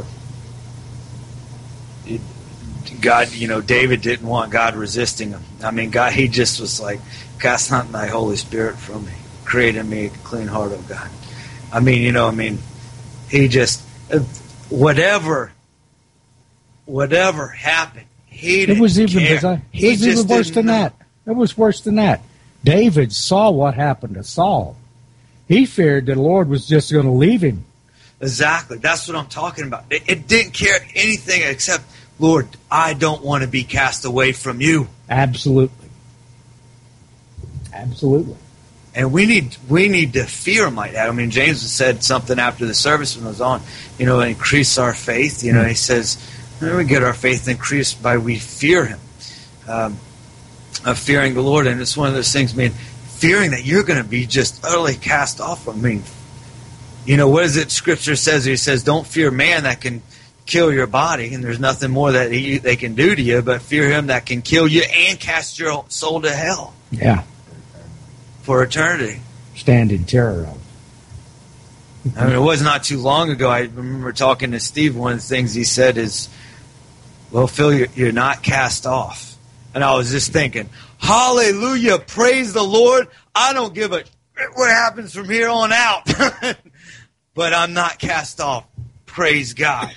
S4: it, God, you know, David didn't want God resisting him. I mean, God, he just was like, cast not thy Holy Spirit from me. Create in me a clean heart, oh God. I mean, you know, I mean, he just, whatever, whatever happened, he didn't
S2: It was even,
S4: care.
S2: It
S4: He
S2: was
S4: just
S2: even worse
S4: didn't
S2: than
S4: know.
S2: that. It was worse than that. David saw what happened to Saul. He feared that the Lord was just going to leave him.
S4: Exactly. That's what I'm talking about. It, it didn't care anything except, Lord, I don't want to be cast away from you.
S2: Absolutely. Absolutely.
S4: And we need we need to fear him like that. I mean, James said something after the service when it was on, you know, increase our faith. You know, he says, we get our faith increased by we fear him. Um, of fearing the Lord. And it's one of those things, man, fearing that you're going to be just utterly cast off. I mean, you know, what is it Scripture says? He says, don't fear man that can kill your body, and there's nothing more that he, they can do to you, but fear him that can kill you and cast your soul to hell.
S2: Yeah.
S4: For eternity.
S2: Stand in terror of.
S4: I mean, it was not too long ago. I remember talking to Steve. One of the things he said is, well, Phil, you're, you're not cast off. And I was just thinking, hallelujah, praise the Lord. I don't give a shit what happens from here on out. But I'm not cast off. Praise God.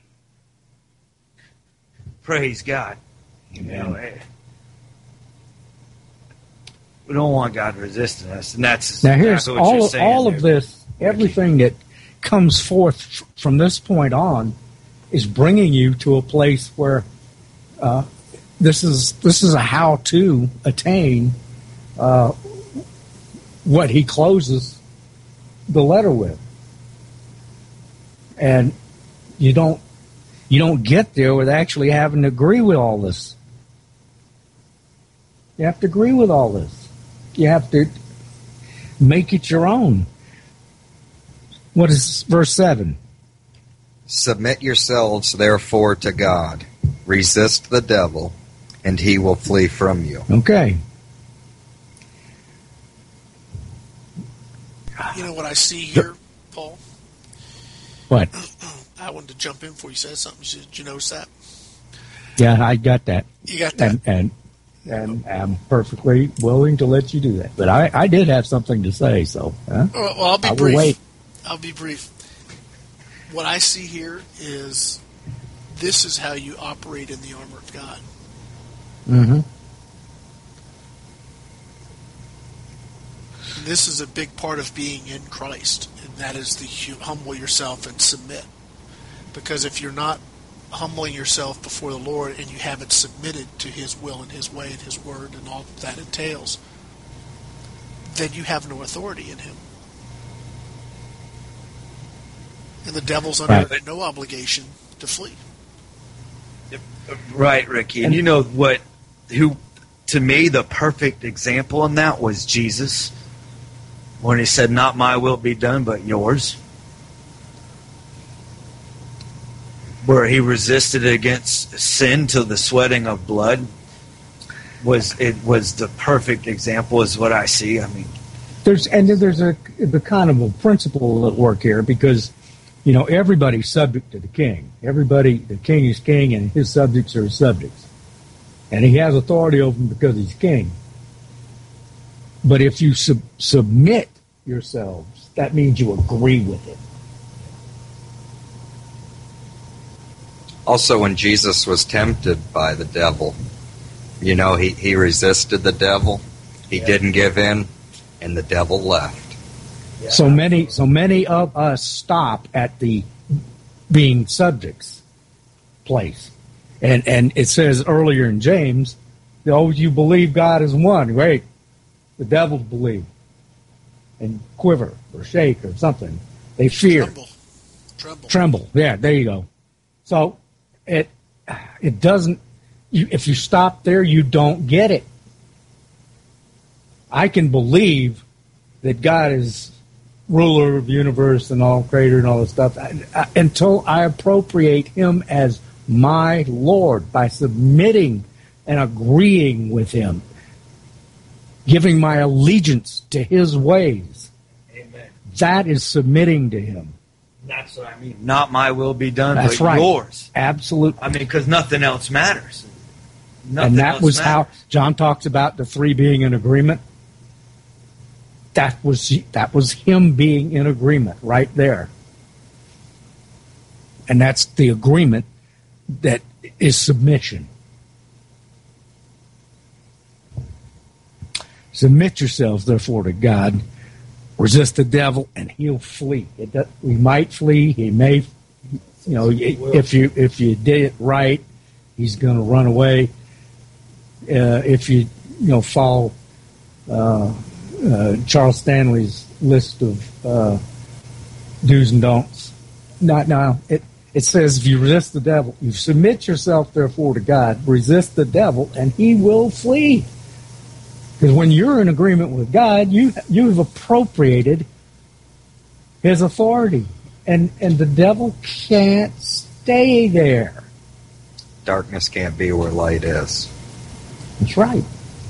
S4: Praise God. You know, eh, we don't want God resisting us. And that's
S2: Now here's
S4: exactly what you're
S2: all,
S4: saying
S2: all
S4: there.
S2: of this, everything that comes forth f- from this point on is bringing you to a place where uh, this is this is a how to attain uh, what he closes the letter with, and you don't you don't get there with actually having to agree with all this. You have to agree with all this. You have to make it your own. What is verse seven?
S3: Submit yourselves, therefore, to God. Resist the devil, and he will flee from you.
S2: Okay.
S1: You know what I see here, Paul?
S2: What?
S1: I wanted to jump in before you said something. Did you notice that?
S2: Yeah, I got that.
S1: You got that?
S2: And, and and I'm perfectly willing to let you do that. But I, I did have something to say, so huh?
S1: Well, well, I'll be
S2: I will
S1: brief.
S2: wait.
S1: I'll be brief. What I see here is this is how you operate in the armor of God.
S2: Mm-hmm.
S1: This is a big part of being in Christ, and that is the humble yourself and submit. Because if you're not humbling yourself before the Lord and you haven't submitted to His will and His way and His word and all that entails, then you have no authority in Him. And the devil's under
S2: Right.
S1: no obligation to flee.
S4: Right, Ricky. And you know what? Who, to me, the perfect example in that was Jesus, when he said, "Not my will be done, but yours." Where he resisted against sin to the sweating of blood, was it was the perfect example, is what I see. I mean,
S2: There's and then there's a the kind of a principle at work here, because you know everybody's subject to the king. Everybody, the king is king, and his subjects are his subjects, and he has authority over them because he's king. But if you sub- submit yourselves, that means you agree with it.
S3: Also, when Jesus was tempted by the devil, you know, he, he resisted the devil. He
S4: Yeah.
S3: didn't give in, and the devil left.
S4: yeah.
S2: So many, so many of us stop at the being subjects place, and and it says earlier in James, "Oh, you believe God is one." Great, the devils believe and quiver or shake or something. They fear,
S1: Tremble. Tremble.
S2: tremble. Yeah, there you go. So it it doesn't. You, if you stop there, you don't get it. I can believe that God is ruler of the universe and all, creator and all this stuff, I, I, until I appropriate Him as my Lord by submitting and agreeing with Him, giving my allegiance to His ways.
S4: Amen.
S2: That is submitting to Him.
S4: That's what I mean. Not my will be done,
S2: That's
S4: but
S2: right.
S4: yours.
S2: Absolutely.
S4: I mean, because nothing else matters. Nothing
S2: And that
S4: else
S2: was
S4: matters.
S2: how John talks about the three being in agreement. That was that was him being in agreement right there. And that's the agreement that is submission. Submit yourselves, therefore, to God. Resist the devil, and he'll flee. It does, we might flee. He may, you know, if you if you did it right, he's going to run away. Uh, if you you know follow uh, uh, Charles Stanley's list of uh, do's and don'ts, not now it it says if you resist the devil, you submit yourself therefore to God. Resist the devil, and he will flee. Because when you're in agreement with God, you you've appropriated His authority, and and the devil can't stay there.
S3: Darkness can't be where light is.
S2: That's right.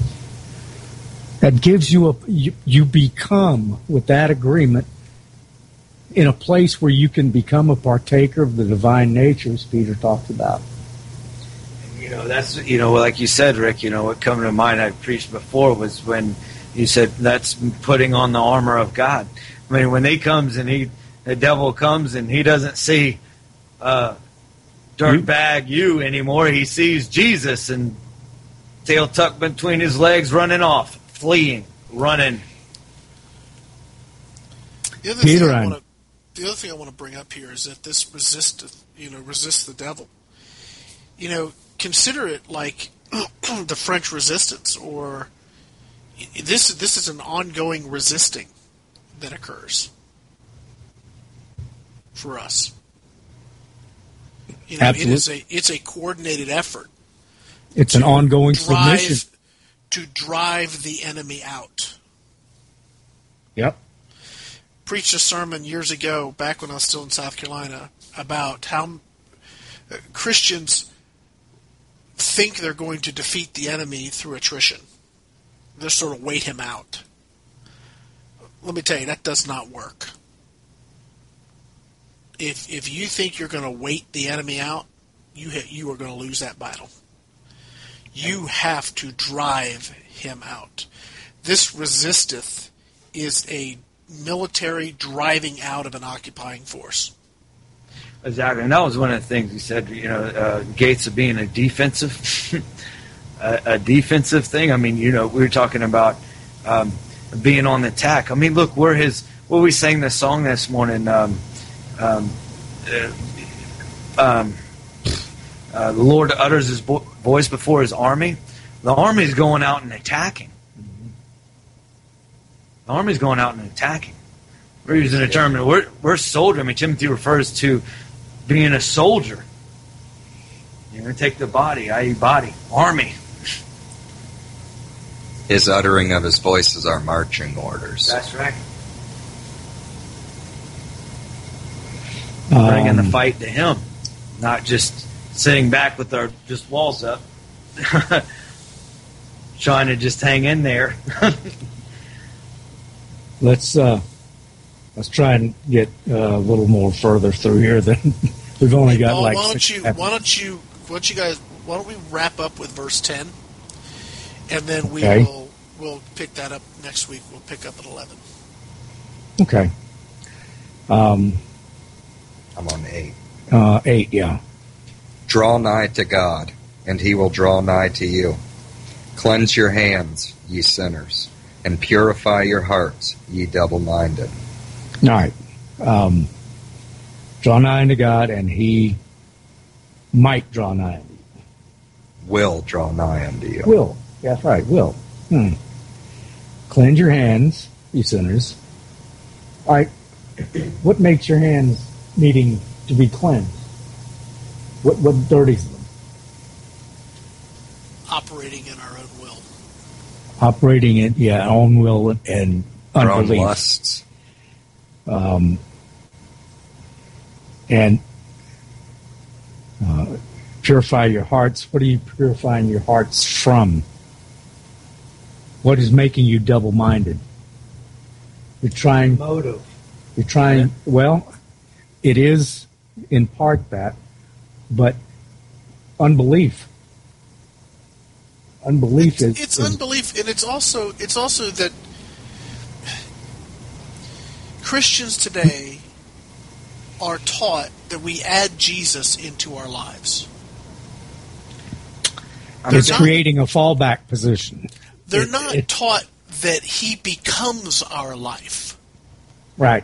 S2: That gives you a you, you become with that agreement in a place where you can become a partaker of the divine nature, as Peter talked about.
S4: You know, that's, you know, like you said, Rick, you know, what come to mind I preached before was when you said that's putting on the armor of God. I mean, when he comes and he, the devil comes and he doesn't see uh, dirtbag you anymore, he sees Jesus and tail tucked between his legs, running off, fleeing, running.
S1: The other
S2: Peter,
S1: thing I
S2: I'm-
S1: want to the other thing I want to bring up here is that this resist, you know, resist the devil. You know, consider it like the French Resistance, or this. This is an ongoing resisting that occurs for us. You know,
S2: Absolutely.
S1: it is a it's a coordinated effort.
S2: It's an ongoing
S1: drive,
S2: submission.
S1: To drive the enemy out.
S2: Yep.
S1: Preached a sermon years ago, back when I was still in South Carolina, about how Christians think they're going to defeat the enemy through attrition. They sort of wait him out. Let me tell you, that does not work. If if you think you're going to wait the enemy out, you ha- you are going to lose that battle. You have to drive him out. This resisteth is a military driving out of an occupying force.
S4: Exactly, and that was one of the things he said. You know, uh, Gates of being a defensive, a, a defensive thing. I mean, you know, we were talking about um, being on the attack. I mean, look, we're his. Well, we sang this song this morning. Um, um, uh, um, uh, the Lord utters His vo- voice before His army. The army is going out and attacking. The army's going out and attacking. We're using a term. We're we're soldier. I mean, Timothy refers to being a soldier. You're going to take the body, that is, body, army.
S3: His uttering of His voice is our marching orders.
S4: That's right. Um, Bringing the fight to Him, not just sitting back with our just walls up, trying to just hang in there.
S2: Let's uh, let's try and get uh, a little more further through here. Than we've only
S1: Hey,
S2: got
S1: Paul,
S2: like.
S1: Why don't
S2: six
S1: you?
S2: chapters.
S1: Why don't you? Why don't you guys? Why don't we wrap up with verse ten, and then we
S2: Okay.
S1: will we'll pick that up next week. We'll pick up at eleven.
S2: Okay. Um,
S3: I'm on eight.
S2: uh, eight, yeah.
S3: Draw nigh to God, and He will draw nigh to you. Cleanse your hands, ye sinners, and purify your hearts, ye double-minded.
S2: All right. Um, draw nigh unto God, and He might draw nigh unto you.
S3: Will draw nigh unto you.
S2: Will. Yeah, that's right. Will. Hmm. Cleanse your hands, you sinners. All right. What makes your hands needing to be cleansed? What what dirties them?
S1: Operating in our own will.
S2: Operating in yeah, own will and
S3: Our own
S2: unbelief.
S3: lusts.
S2: Um, and uh, purify your hearts. What are you purifying your hearts from? What is making you double-minded? You're trying.
S4: Motive.
S2: You're trying. Well, it is in part that, but unbelief. Unbelief is.
S1: It's
S2: is
S1: unbelief, and it's also it's also that Christians today are taught that we add Jesus into our lives.
S2: it's
S1: not-
S2: creating a fallback position.
S1: They're
S2: It-
S1: not
S2: it-
S1: taught that He becomes our life.
S2: Right.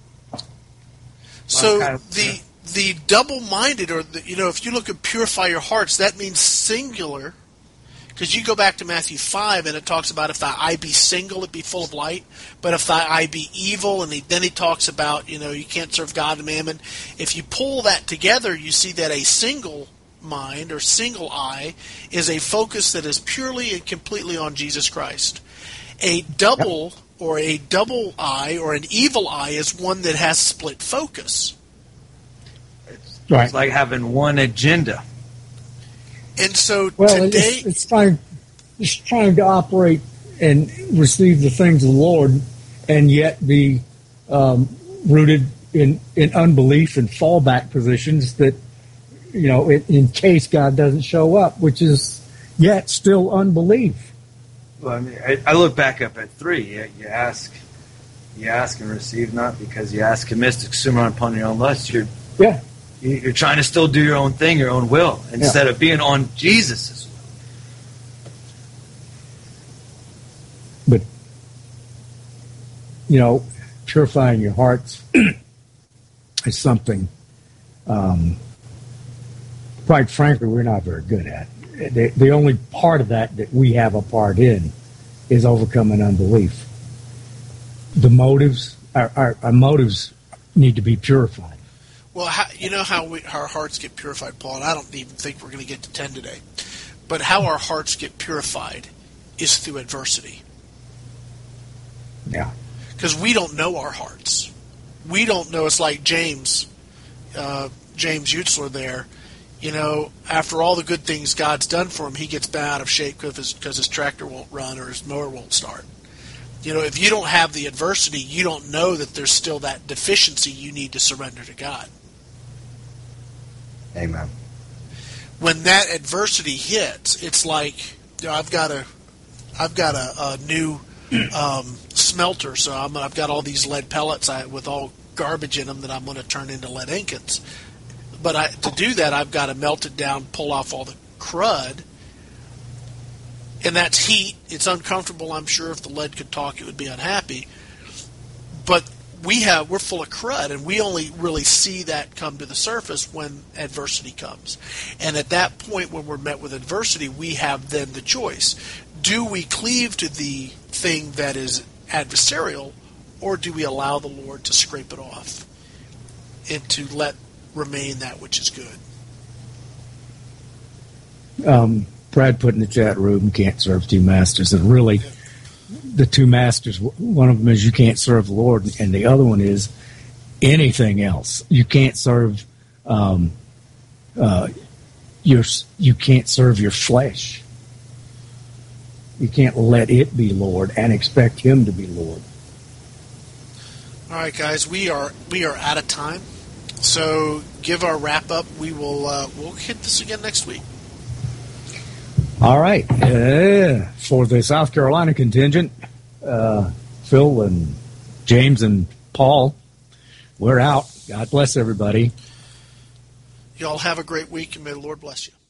S1: So
S4: kind of-
S1: the the double-minded, or the, you know, if you look at purify your hearts, that means singular. Because you go back to Matthew five, and it talks about if thy eye be single, it be full of light. But if thy eye be evil, and he, then he talks about, you know, you can't serve God and mammon. If you pull that together, you see that a single mind or single eye is a focus that is purely and completely on Jesus Christ. A double or a double eye or an evil eye is one that has split focus.
S2: Right.
S4: It's like having one agenda.
S1: And so
S2: Well,
S1: today,
S2: it's, it's trying, it's trying to operate and receive the things of the Lord, and yet be um, rooted in, in unbelief and fallback positions that, you know, in, in case God doesn't show up, which is yet still unbelief.
S4: Well, I mean, I, I look back up at three. You, you ask, you ask and receive not, because you ask amiss to consume upon your own lust. You're
S2: Yeah.
S4: you're trying to still do your own thing, your own will, instead of being on Jesus' will.
S2: But, you know, purifying your hearts is something, um, quite frankly, we're not very good at. The, the only part of that that we have a part in is overcoming unbelief. The motives, our, our, our motives need to be purified.
S1: Well, how, you know how we, our hearts get purified, Paul, and I don't even think we're going to get to ten today, but how our hearts get purified is through adversity.
S2: Yeah.
S1: Because we don't know our hearts. We don't know. It's like James, uh, James Utzler there. You know, after all the good things God's done for him, he gets bent out of shape because his, because his tractor won't run or his mower won't start. You know, if you don't have the adversity, you don't know that there's still that deficiency you need to surrender to God.
S3: Amen.
S1: When that adversity hits, it's like, you know, I've got a, I've got a, a new um, smelter, so I'm, I've got all these lead pellets I, with all garbage in them that I'm going to turn into lead ingots. But I, to do that, I've got to melt it down, pull off all the crud, and that's heat. It's uncomfortable. I'm sure if the lead could talk, it would be unhappy. But we have we're full of crud, and we only really see that come to the surface when adversity comes. And at that point, when we're met with adversity, we have then the choice: do we cleave to the thing that is adversarial, or do we allow the Lord to scrape it off and to let remain that which is good?
S2: Um, Brad put in the chat room, can't serve two masters. And really, the two masters, one of them is you can't serve the Lord, and the other one is anything else. You can't serve um, uh, your, you can't serve your flesh. You can't let it be Lord and expect Him to be Lord.
S1: All right, guys, we are we are out of time. So give our wrap up. We will uh, we'll hit this again next week.
S2: All right. Uh, for the South Carolina contingent, uh, Phil and James and Paul, we're out. God bless everybody.
S1: Y'all have a great week, and may the Lord bless you.